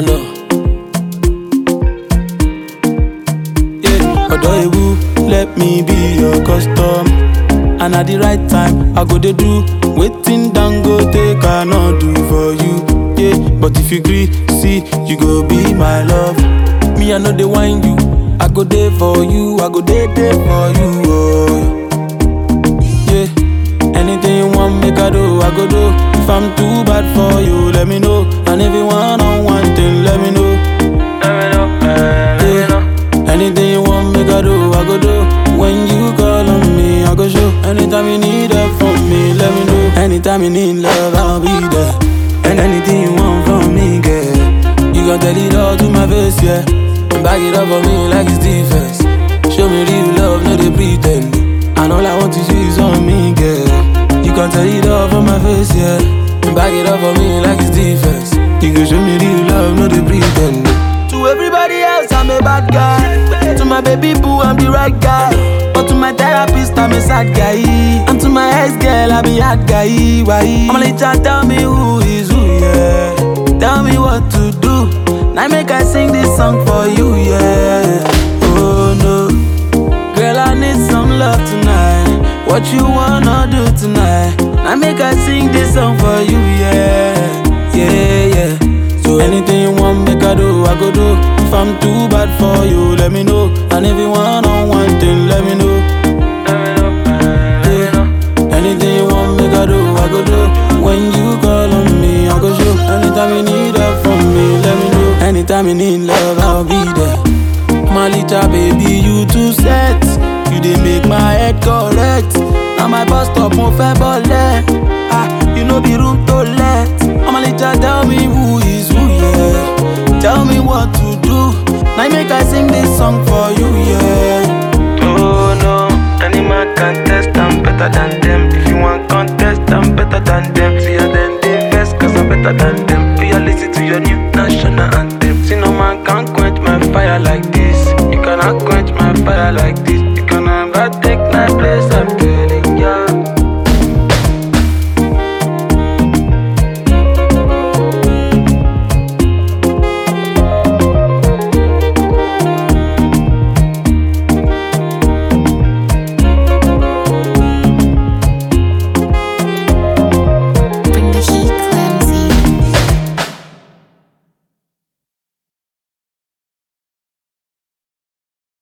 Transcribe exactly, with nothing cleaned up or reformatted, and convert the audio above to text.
no. Yeah, Odoyewu, let me be your custom. And at the right time, I go dey do waiting Dangote cannot do for you. Yeah, but if you agree, see, you go be my love. Me, I know they whine you. I go there for you. I go there there for you. Oh, yeah. Anything you want, make I do. I go do. If I'm too bad for you, let me know. And if you want on one thing, let me know. Let me know, uh, let me know. Anything you want, make I do. I go do. When you call on me, I go show. Anytime you need help from me, let me know. Anytime you need love, I'll be there. And anything you want from me, girl, you gon' tell it all to my face, yeah. And back it up for me like it's defense. Show me real love, no they pretend. And all I want to see is on me, girl. You can tell it all from my face, yeah. And back it up for me like it's defense. You can show me real love, no they pretend. To everybody else, I'm a bad guy. To my baby boo, I'm the right guy. But to my therapist, I'm a sad guy. And to my ex-girl, I be hard guy. Why? I'ma let you tell me who is who, yeah. Tell me what to do. Now make I sing this song for you, yeah. Oh no, girl, I need some love tonight. What you wanna do tonight? Now make I sing this song for you, yeah. Yeah, yeah. So anything you want, make I do, I go do. If I'm too bad for you, let me know. And if you want on one thing, let me know. Let me know, uh, let me know. Anything you want, make I do, I go do. When you call on me, I go show. Anytime you need help from me, let me know. Anytime you need love, I'll be there. My little baby, you too set. You dey make my head correct. Now my bus stop, mo fe bole. Ah, you know be room to let. I'm a little, tell me who is who, yeah. Tell me what to do. Now make I sing this song for you, yeah. Oh no, any man can test, I'm better than them. If you want contest, I'm better than them. See how them they best, cause I'm better than them. Do you listen to your new national anthem? See no man can quench my fire like this. You cannot quench my fire like this. You cannot take my place.